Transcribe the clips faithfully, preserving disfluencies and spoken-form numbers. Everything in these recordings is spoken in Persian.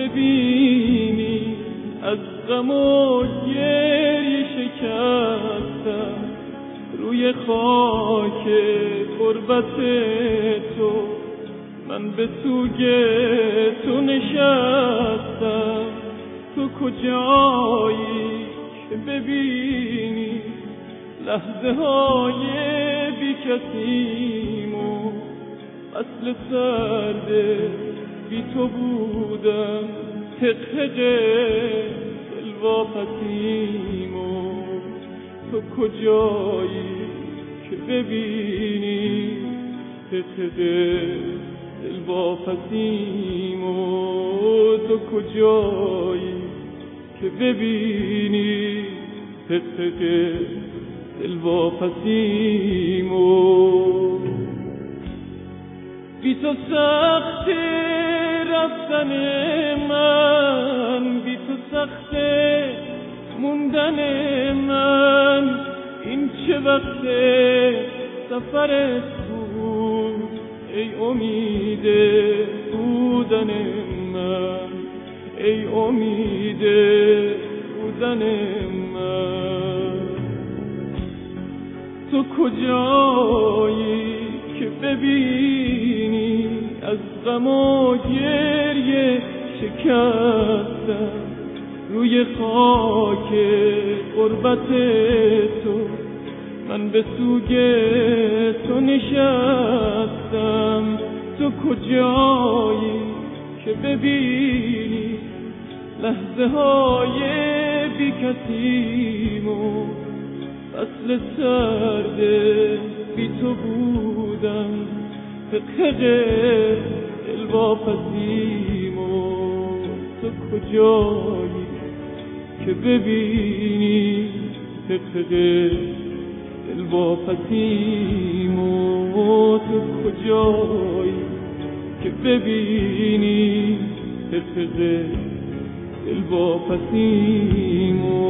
ببینی از غم و گریه شکستم روی خاک غربت تو، من به سوگ تو نشستم. تو کجایی که ببینی لحظه های بی کسیمو، اصل سرد بی تو بودم حقق دلواپسیمو. تو کجایی که ببینی حقق دلواپسیمو. تو کجایی که ببینی حقق دلواپسیمو. بی تو سخت رفتن من، بی تو سخت موندن من، این چه وقت سفرت بود ای امید بودن من، ای امید بودن من. تو کجایی که ببینی از غم و گریه شکستم روی خاک غربت تو، من به سوگ تو نشستم. تو کجایی که ببینی لحظه های بی کسیمو، فصل سرد بی تو بودم حقق دلواپسیمو. تو کجایی که ببینی حقق دلواپسیمو. تو کجایی که ببینی حقق دلواپسیمو.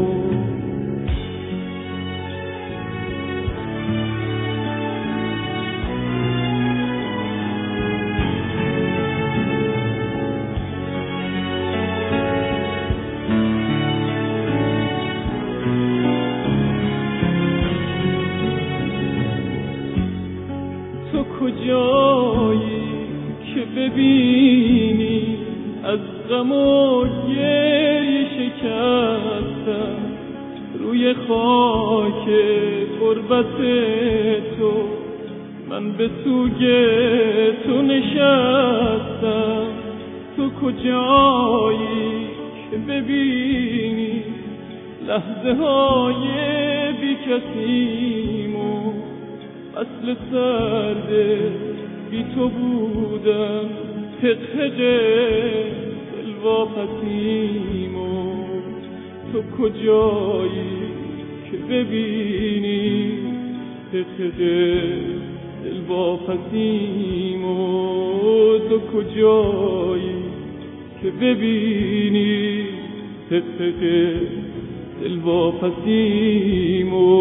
تو کجایی که ببینی از غم و گریه شکستم روی خاک غربت تو، من به سوگ تو نشستم. تو کجایی که ببینی لحظه های بی کسیمو، اصل سرد بی تو بودم حقق دلواپسیمو. تو کجایی که ببینی حقق دلواپسیمو. تو کجایی که ببینی حقق دلواپسیمو.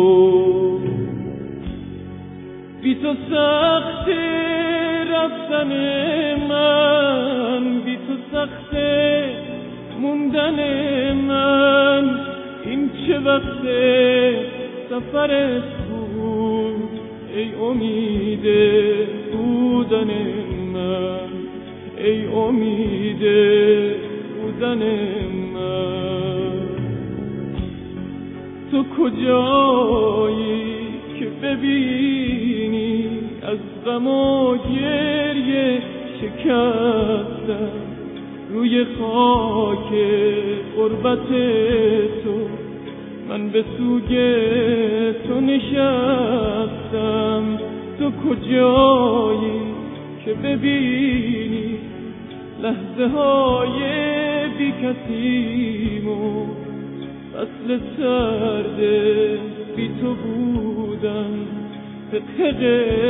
بی تو سخت رفتن من، بی تو سخت موندن من، این چه وقت سفرت بود ای امید بودن من، ای امید بودن من. تو کجایی که ببینی از غم و گریه شکستم روی خاک غربت تو، من به سوگ تو نشستم. تو کجایی که ببینی لحظه های بی کسیمو، فصل سرد بی تو بودم حقق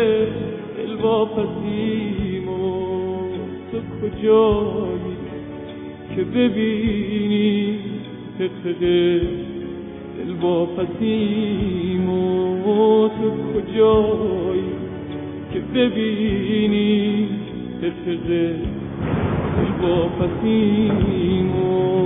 دلواپسیمو. تو کجایی که ببینی حقق دلواپسیمو. تو کجایی که ببینی حقق واپسیم و